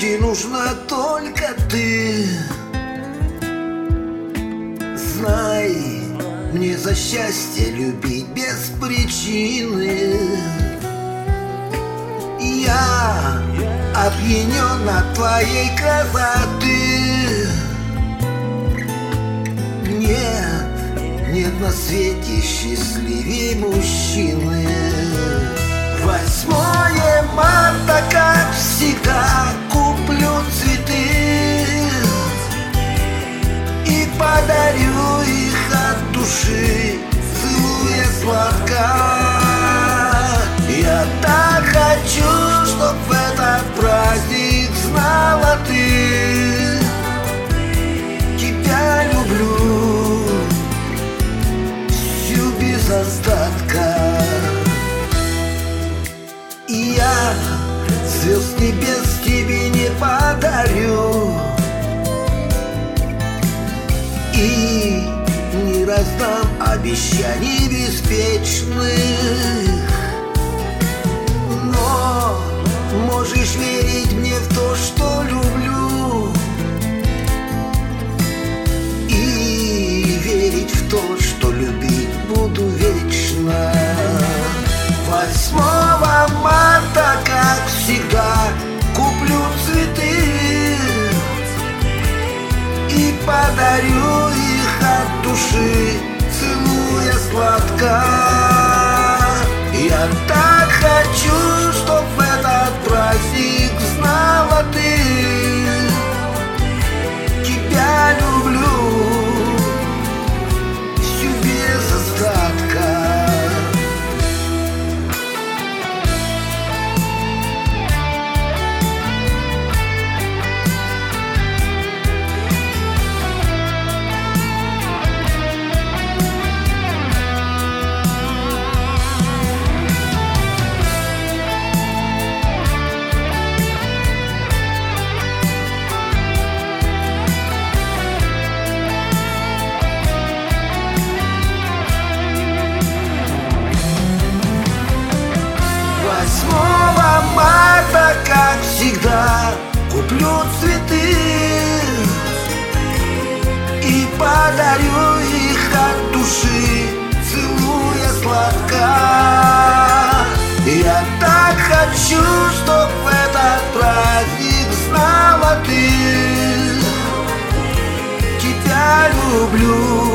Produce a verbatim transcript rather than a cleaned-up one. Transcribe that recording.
счастье нужна только ты. Знай, мне за счастье любить без причины. Я опьянен от твоей красоты. Нет, нет на свете счастливей мужчины. Восьмое марта, как всегда, куплю цветы и подарю их от души, целуя сладко. Я так хочу, чтоб в этот праздник знала ты. Тебя люблю всю без остатка. И я звезд небес тебе не подарю и не раздам обещаний беспечных. Но можешь верить мне в то, что люблю, и верить в то, что любить буду вечно. Восьмого марта, как всегда, куплю цветы и подарю их от души, целуя сладко. Я так хочу, чтоб в этот праздник знала ты. Тебя люблю всю без остатка. Восьмого марта, как всегда, куплю цветы и подарю их от души, целуя сладко. Я так хочу, чтоб в этот праздник знала ты. Тебя люблю